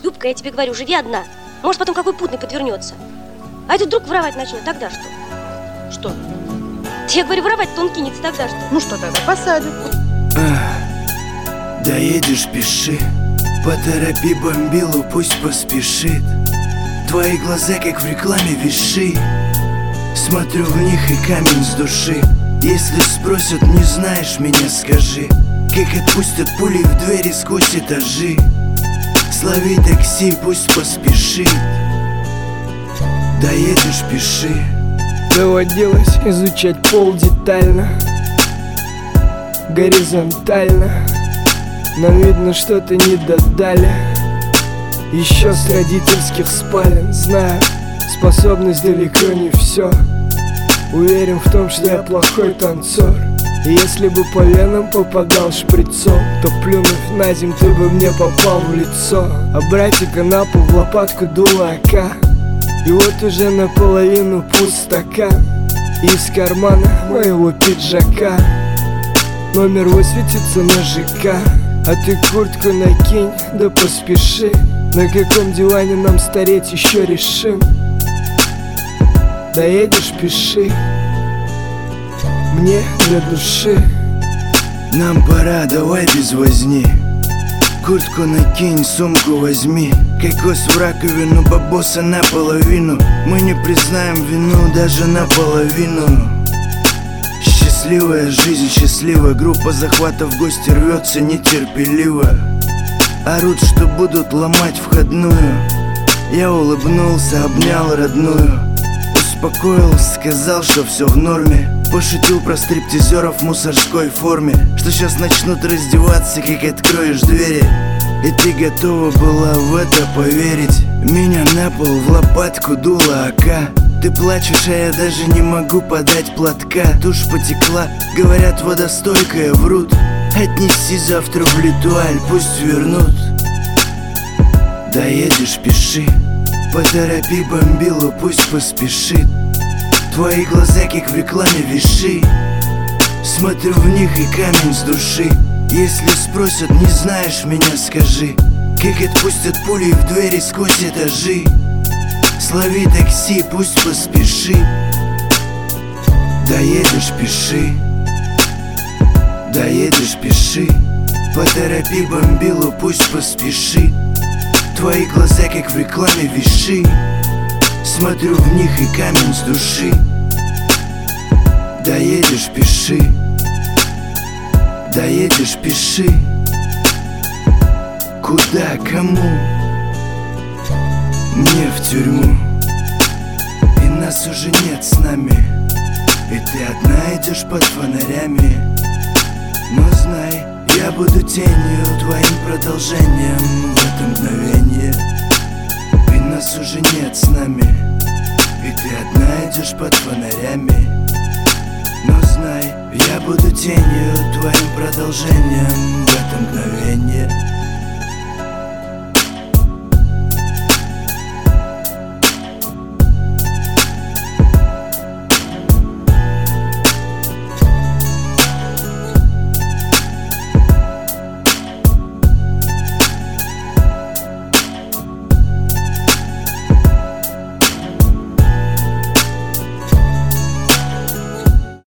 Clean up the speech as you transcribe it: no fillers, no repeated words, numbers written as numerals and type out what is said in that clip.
Любка, я тебе говорю, живи одна. Может, потом какой путный подвернется. А этот вдруг воровать начнет, тогда что? Что? Я говорю, воровать-то он кинется, тогда что? Ну что тогда, посадят. Доедешь, пиши. Поторопи бомбилу, пусть поспешит. Твои глаза, как в рекламе, виши. Смотрю в них и камень с души. Если спросят, не знаешь меня, скажи. Как отпустят пули в двери сквозь этажи. Слови такси, пусть поспешит. Доедешь, пиши. Доводилось изучать пол детально, горизонтально, но видно, что-то не додали. Еще с родительских спален знаю, способность далеко не все. Уверен в том, что я плохой танцор. И если бы по венам попадал шприцом, то плюнув на земь, ты бы мне попал в лицо. А братика на пол в лопатку дуло АК. И вот уже наполовину пуст стакан. И из кармана моего пиджака номер высветится на ЖК. А ты куртку накинь, да поспеши. На каком диване нам стареть еще решим. Доедешь, пиши. Мне для души. Нам пора, давай без возни. Куртку накинь, сумку возьми. Кокос в раковину, бабоса наполовину. Мы не признаем вину даже наполовину. Счастливая жизнь, счастливая группа захвата в гости рвется нетерпеливо. Орут, что будут ломать входную. Я улыбнулся, обнял родную. Успокоил, сказал, что все в норме. Пошутил про стриптизеров в мусорской форме, что сейчас начнут раздеваться, как откроешь двери. И ты готова была в это поверить. Меня на пол в лопатку дуло АК. Ты плачешь, а я даже не могу подать платка. Тушь потекла, говорят, водостойкая, врут. Отнеси завтра в Литуаль, пусть вернут. Доедешь, пиши. Поторопи бомбилу, пусть поспешит. Твои глаза, как в рекламе, виши. Смотрю в них и камень с души. Если спросят, не знаешь меня, скажи. Как отпустят пули в двери сквозь этажи. Слови такси, пусть поспешит. Доедешь, пиши. Доедешь, пиши. Поторопи бомбилу, пусть поспешит. Твои глаза, как в рекламе, виши. Смотрю в них и камень с души. Доедешь, пиши. Доедешь, пиши. Куда, кому? Мне в тюрьму. И нас уже нет с нами. И ты одна идешь под фонарями. Но знай, я буду тенью, твоим продолжением в это мгновение. И нас уже нет с нами. И ты одна идешь под фонарями. Но знай, я буду тенью, твоим продолжением в это мгновение.